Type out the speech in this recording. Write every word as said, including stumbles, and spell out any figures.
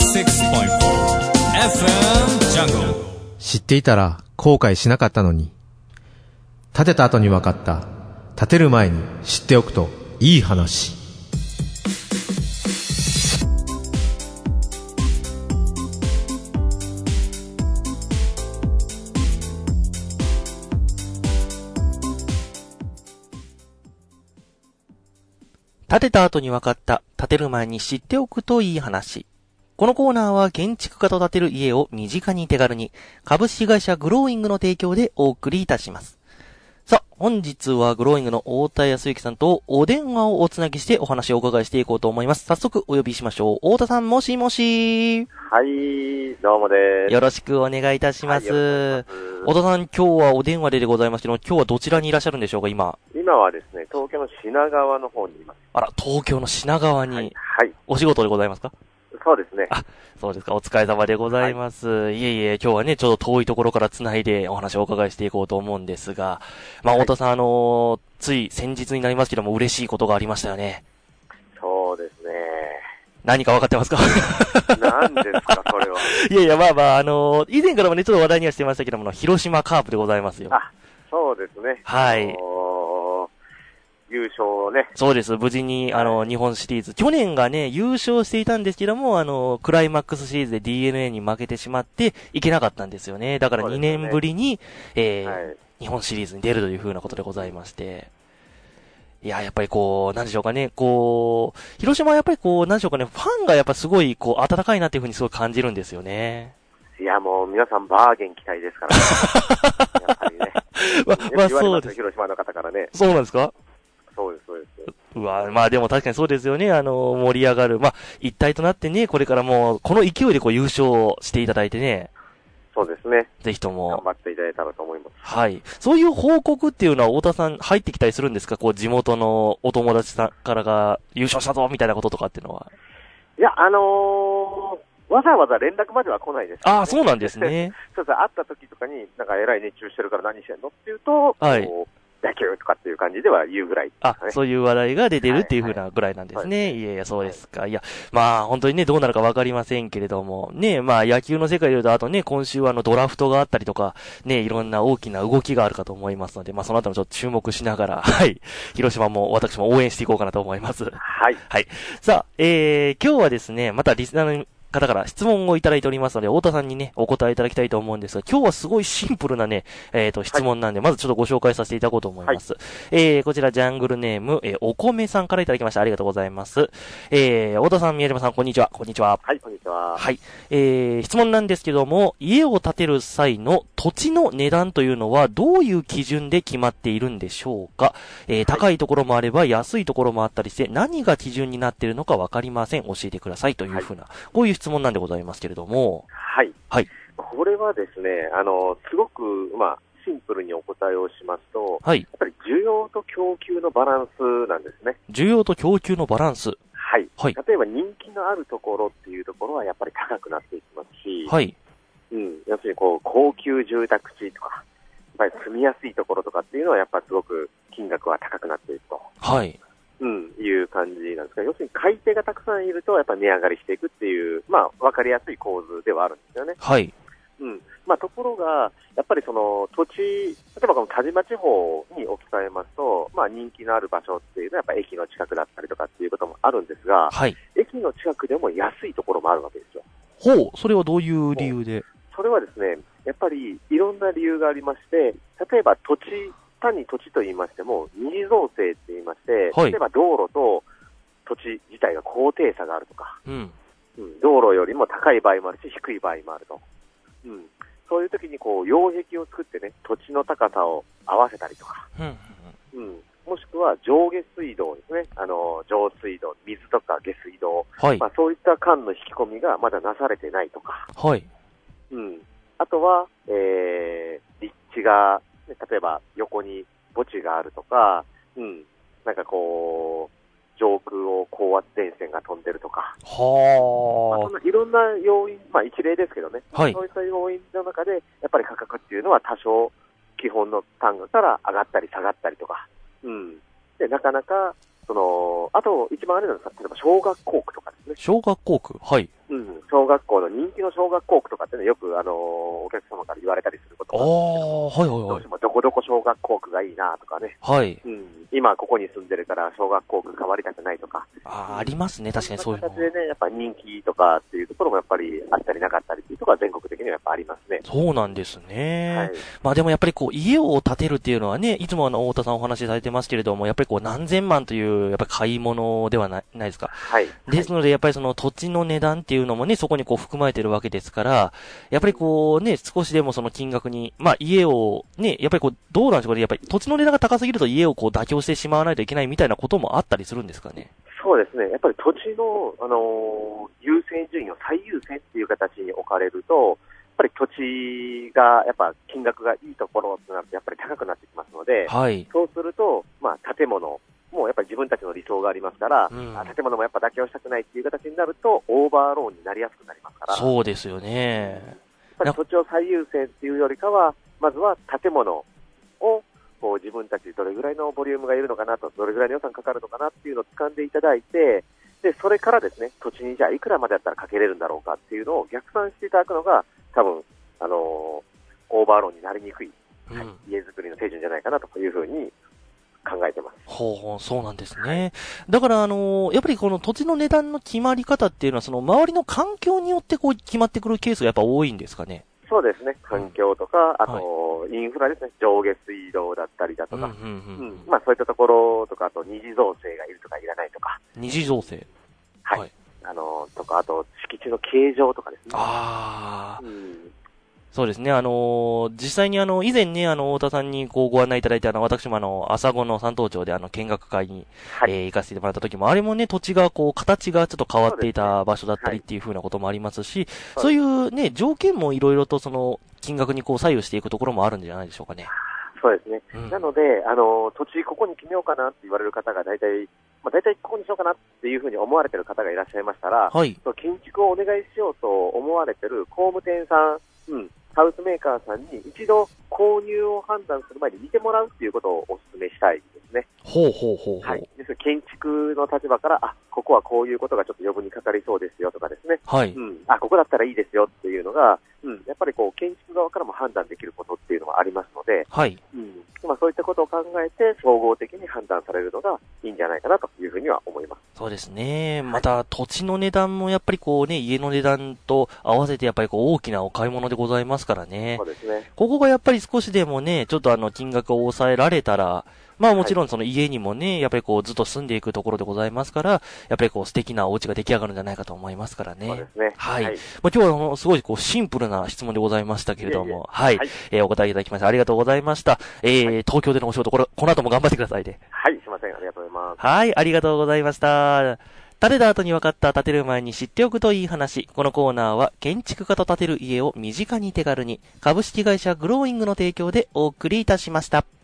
シックスポイントフォー エフエム ジャングル。 知っていたら後悔しなかったのに。建てた後に分かった。建てる前に知っておくといい話。 建てた後に分かった。建てる前に知っておくといい話。このコーナーは建築家と建てる家を身近に手軽に、株式会社グローイングの提供でお送りいたします。さあ、本日はグローイングの太田康之さんとお電話をおつなぎしてお話をお伺いしていこうと思います。早速お呼びしましょう。太田さん、もしもし。 はい、どうもです。 よろしくお願いいたします。はい、太田さん、今日はお電話ででございますけど、今日はどちらにいらっしゃるんでしょうか、今。 今はですね、東京の品川の方にいます。 あら、東京の品川に。はい。はい、お仕事でございますか？ そうですね。 あ、そうですか。お疲れ様でございます。はい、いえいえ、今日はね、ちょっと遠いところから繋いでお話をお伺いしていこうと思うんですが、まあ、太田さん、はい、あのー、つい先日になりますけども、嬉しいことがありましたよね。 そうですね。 何か分かってますか？ 何ですか、それは。 いやいや、まあまあ、あのー、以前からもね、ちょっと話題にはしてましたけども、広島カープでございますよ。 あ、そうですね。 はい。 優勝ね。 そうです。無事に、あの、はい、日本シリーズ。去年がね、優勝していたんですけども、あの、クライマックスシリーズで ディーエヌエー に負けてしまって、いけなかったんですよね。だからにねんぶりに、ね、えーはい、日本シリーズに出るという風なことでございまして。いや、やっぱりこう、なんでしょうかね、こう、広島はやっぱりこう、なんでしょうかね、ファンがやっぱすごい、こう、温かいなっていう風にすごい感じるんですよね。 いや、もう皆さんバーゲン期待ですからね。やっぱりね。 ま、まあそうです。 広島の方からね。 そうなんですか？ そうです、そうです。 うわ、まあでも確かにそうですよね。あの、盛り上がる。まあ、一体となってね、これからもう、この勢いでこう優勝していただいてね。 そうですね。 ぜひとも。 頑張っていただいたらと思います。 はい。そういう報告っていうのは、太田さん入ってきたりするんですか？こう、地元のお友達さんからが優勝したぞ、みたいなこととかっていうのは。 いや、あのー、わざわざ連絡までは来ないです、ね。 ああ、そうなんですね。 そうです。会った時とかに、なんか偉い熱中してるから何してんのっていうと、はい。野球とかっていう感じでは言うぐらい、ね。 あ、そういう話題が出てるっていう風なぐらいなんですね。はいはい、いやいや、そうですか。はい、いや、まあ、本当にね、どうなるかわかりませんけれども、ね、まあ、野球の世界で言うと、あとね、今週はあの、ドラフトがあったりとか、ね、いろんな大きな動きがあるかと思いますので、まあ、そのあたりもちょっと注目しながら、はい。広島も、私も応援していこうかなと思います。 はい。 はい。さあ、えー、今日はですね、またリスナーの方から質問をいただいておりますので、太田さんにね、お答えいただきたいと思うんですが、今日はすごいシンプルなね、えっと、質問なんで、はい、まずちょっとご紹介させていただこうと思います。はい、えー、こちら、ジャングルネーム、えー、お米さんからいただきました。ありがとうございます。えー、太田さん、宮島さん、こんにちは。こんにちは。 はい、こんにちは。 はい。えー、質問なんですけども、家を建てる際の土地の値段というのは、どういう基準で決まっているんでしょうか？えー、高いところもあれば、安いところもあったりして、何が基準になっているのかわかりません。教えてください。というふうな、はい、こういう質問なんでございますけれども。 はい。 はい。 これはですね、あの、すごく、まあ、シンプルにお答えをしますと、はい。やっぱり需要と供給のバランスなんですね。 需要と供給のバランス。 はい。はい。例えば人気のあるところっていうところはやっぱり高くなっていきますし、 はい。 うん。要するにこう、高級住宅地とか、やっぱり住みやすいところとかっていうのはやっぱりすごく金額は高くなっていくと。 はい。 うん、いう感じなんですが、要するに買い手がたくさんいると、やっぱり値上がりしていくっていう、まあ、わかりやすい構図ではあるんですよね。 はい。 うん。まあ、ところが、やっぱりその土地、例えばこの田島地方に置き換えますと、まあ、人気のある場所っていうのは、やっぱ駅の近くだったりとかっていうこともあるんですが、はい。駅の近くでも安いところもあるわけですよ。 ほう、それはどういう理由で？ それはですね、やっぱりいろんな理由がありまして、例えば土地、単に土地と言いましても、二次造成って言いまして、はい、例えば道路と土地自体が高低差があるとか、うんうん、道路よりも高い場合もあるし、低い場合もあると。うん、そういう時にこう、擁壁を作ってね、土地の高さを合わせたりとか、うんうんうん、もしくは上下水道ですね、あの、上水道、水とか下水道、はいまあ、そういった管の引き込みがまだなされてないとか、はいうん、あとは、えー、立地が、例えば横に墓地があるとか、うん、なんかこう、上空を高圧電線が飛んでるとか、はあ、まあ、そんないろんな要因、まあ一例ですけどね、はい、そういった要因の中で、やっぱり価格っていうのは多少、基本の単価から上がったり下がったりとか、うん、でなかなか、その、あと一番あれなんですか、例えば小学校区とかですね。 小学校区はい。 うん、 小学校の人気の小学校区とかってね、よくあのー、お客様から言われたりすることがあるんですけど、はいはいはい、どうしてもどこどこ小学校区がいいなとかね、はい、うん、今ここに住んでるから小学校区変わりたくないとか、 あ、ありますね、確かにそういうの。 そういう形でね、やっぱり人気とかっていうところもやっぱりあったりなかったりっていうところは全国的にはやっぱありますね。 そうなんですね。はい、まあでもやっぱりこう家を建てるっていうのはね、いつもあの太田さんお話しされてますけれども、やっぱりこう何千万というやっぱり買い物ではない、ないですか。はい。ですのでやっぱりその土地の値段っていうのもね、そこにこう含まれてるわけですから、やっぱりこうね、少しでもその金額に、まあ家をね、やっぱりこうどうなんでしょうかね、やっぱり土地の値段が高すぎると家をこう妥協してしまわないといけないみたいなこともあったりするんですかね。 そうですね。やっぱり土地の、あのー、優先順位を最優先っていう形に置かれると、やっぱり土地が、やっぱ金額がいいところとなるとやっぱり高くなってきますので、はい、そうすると、まあ建物もやっぱり自分たちの理想がありますから、うん、建物もやっぱ妥協したくないっていう形になると、オーバーローンになりやすくなりますから。 そうですよね。 やっぱり土地を最優先っていうよりかは、まずは建物を、こう自分たちどれぐらいのボリュームがいるのかなと、どれぐらいの予算かかるのかなっていうのを掴んでいただいて、で、それからですね、土地にじゃあいくらまでだったらかけれるんだろうかっていうのを逆算していただくのが、多分、あのー、オーバーローンになりにくい、うんはい、家づくりの手順じゃないかなというふうに考えてます。 ほうほう、そうなんですね。だから、あのー、やっぱりこの土地の値段の決まり方っていうのは、その周りの環境によってこう決まってくるケースがやっぱ多いんですかね。 そうですね。環境とか、うん、あと、はい、インフラですね。上下水道だったりだとか、うんうんうんうん、まあそういったところとか、あと二次造成がいるとかいらないとか。 二次造成はい。はい、あのー、とか、あと敷地の形状とかですね。 ああ。うんそうですね。あのー、実際にあの、以前ね、あの、太田さんにこうご案内いただいて、あの、私もあの、朝子の山東町であの、見学会に、はい、えー、行かせてもらった時も、あれもね、土地がこう、形がちょっと変わっていた場所だったりっていう風なこともありますし、そういうね、条件もいろいろとその、金額にこう、左右していくところもあるんじゃないでしょうかね。 そうですね。うん、なので、あの、土地ここに決めようかなって言われる方が大体、まあ大体ここにしようかなっていう風に思われてる方がいらっしゃいましたら、はい。建築をお願いしようと思われてる工務店さん、うん。ハウスメーカーさんに一度購入を判断する前に見てもらうっていうことをお勧めしたいですね。 ほうほうほうほう。 はい。です建築の立場から、あ、ここはこういうことがちょっと余分にかかりそうですよとかですね。はい。うん。あ、ここだったらいいですよっていうのが、うん。やっぱりこう、建築側からも判断できることっていうのはありますので、はい。うん。まあそういったことを考えて、総合的に判断されるのがいいんじゃないかなというふうには思います。 そうですね。また、土地の値段もやっぱりこうね、家の値段と合わせてやっぱりこう大きなお買い物でございますからね。そうですね。ここがやっぱり少しでもね、ちょっとあの金額を抑えられたら、まあもちろんその家にもね、やっぱりこうずっと住んでいくところでございますから、やっぱりこう素敵なお家が出来上がるんじゃないかと思いますからね。そうですね。はい。はい、まあ今日はあのすごいこうシンプルな質問でございましたけれども、いえいえはい、はい。えー、お答えいただきましてありがとうございました。えー、はい、東京でのお仕事、これ、この後も頑張ってくださいね。 はい、すいません。ありがとうございます。 はい、ありがとうございました。建てた後に分かった建てる前に知っておくといい話。このコーナーは建築家と建てる家を身近に手軽に株式会社グローイングの提供でお送りいたしました。